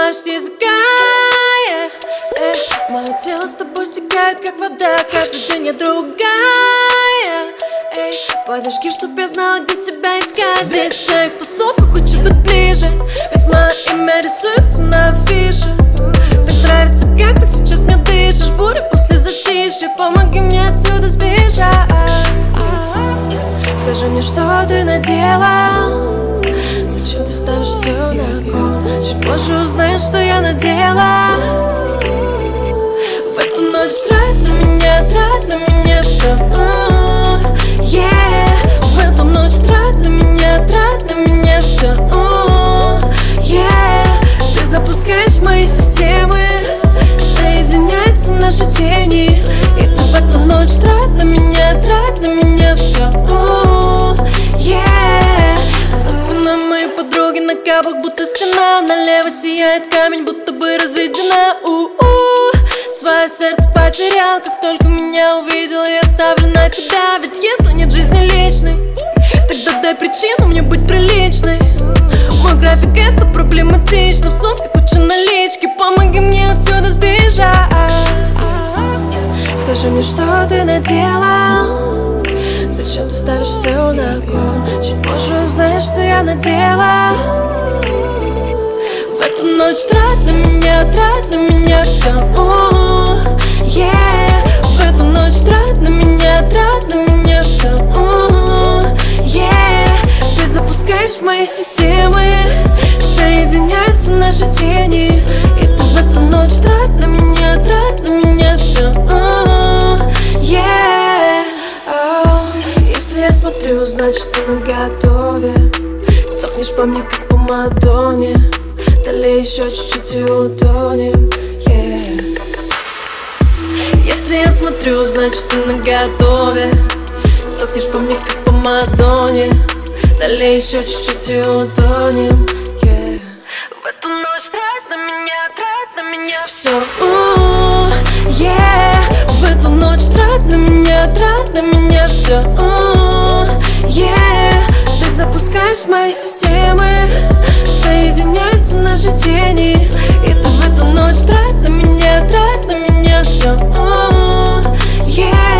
касаюсь языка, мое тело с тобой стекает, как вода. Каждый день я другая. Подожди, чтоб я знала, где тебя искать. Здесь вся их тусовка хочет быть ближе, ведь мое имя рисуется на афише. Так нравится, как ты сейчас мне дышишь. Буря после затишья, помоги мне отсюда сбежать. Скажи мне, что ты наделал? Зачем ты ставишь все на кон? Чуть позже узнаешь, что я надела. В эту ночь трать на меня все. В эту ночь трать на меня все. Ты запускаешь мои системы, соединяются наши тени. И ты в эту ночь трать на меня все. За спиной моей подруги на каблук будто стена. Налево сияет камень, будто бы разведена. Свое сердце потерял, как только меня увидел. Я ставлю на тебя, ведь если нет жизни личной, тогда дай причину мне быть приличной. Мой график это проблематично. В сумке куча налички, помоги мне отсюда сбежать. Скажи мне, что ты наделал? Зачем ты ставишь все на кон? Чуть позже узнаешь, что я надела. В эту ночь трать на меня все. В эту ночь трать на меня все. Ты запускаешь мои системы, соединяются наши тени. И ты в эту ночь трать на меня все. Если я смотрю, значит ты наготове. Сохнешь по мне, как по Мадонне. Далее еще чуть-чуть и утонем. Если я смотрю, значит ты наготове. Сохнешь по мне, как по Мадонне. Далее еще чуть-чуть и утонем. В эту ночь трать на меня все. В эту ночь трать на меня все. Ты запускаешь мои системы, соединяются наши тени. И ты в эту ночь трать на меня все.